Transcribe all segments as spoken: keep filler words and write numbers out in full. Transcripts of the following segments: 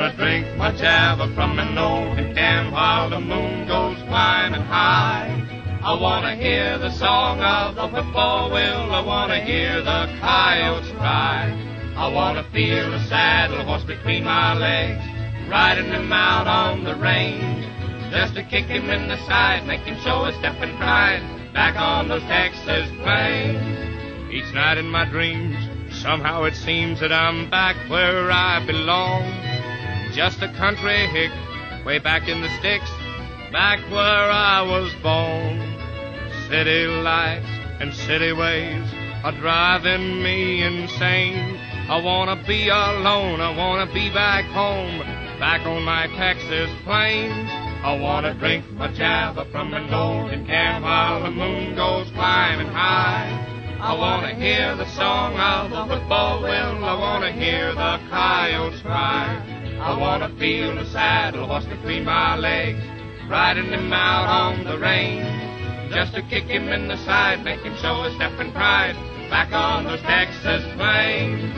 wanna drink my java from an old tin can while the moon goes climbing high. I wanna hear the song of the whippoorwill, I wanna hear the coyotes cry. I wanna feel the saddle horse between my legs, riding him out on the range, just to kick him in the side, make him show his step and pride, back on those Texas plains. Each night in my dreams, somehow it seems that I'm back where I belong, just a country hick, way back in the sticks, back where I was born. City lights and city ways are driving me insane. I wanna be alone, I wanna be back home, back on my Texas plains. I wanna drink my java from an old tin can while the moon goes climbing high. I wanna hear the song of the whippoorwill, I wanna hear the coyotes cry. I wanna feel the saddle horse between my legs, riding him out on the range, just to kick him in the side, make him show his step and pride, back on those Texas plains.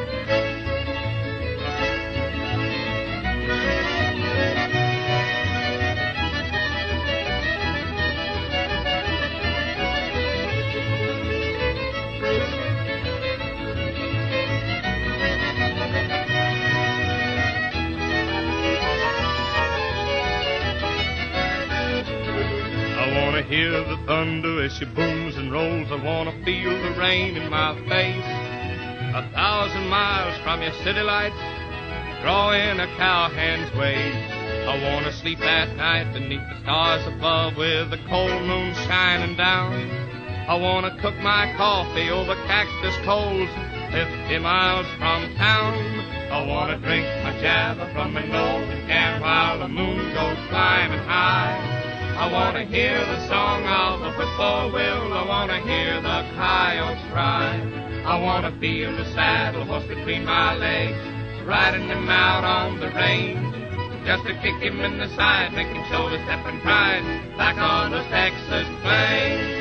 I wanna hear the thunder as she booms and rolls, I wanna feel the rain in my face. A thousand miles from your city lights, drawing a cowhand's ways. I wanna sleep at night beneath the stars above, with the cold moon shining down. I wanna cook my coffee over cactus coals, fifty miles from town. I wanna drink my java from an old tin can while the moon goes climbing high. I wanna hear the song of the whippoorwill, I wanna hear the coyotes cry. I wanna feel the saddle horse between my legs, riding him out on the range, just to kick him in the side, make him show his step and pride, back on those Texas plains.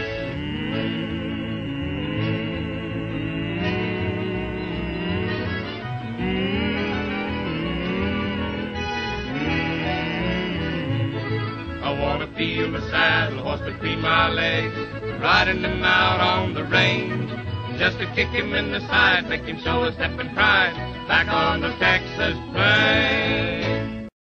I wanna feel the saddle horse between my legs, riding him out on the range, just to kick him in the side, make him show his step and pride, back on those Texas plains.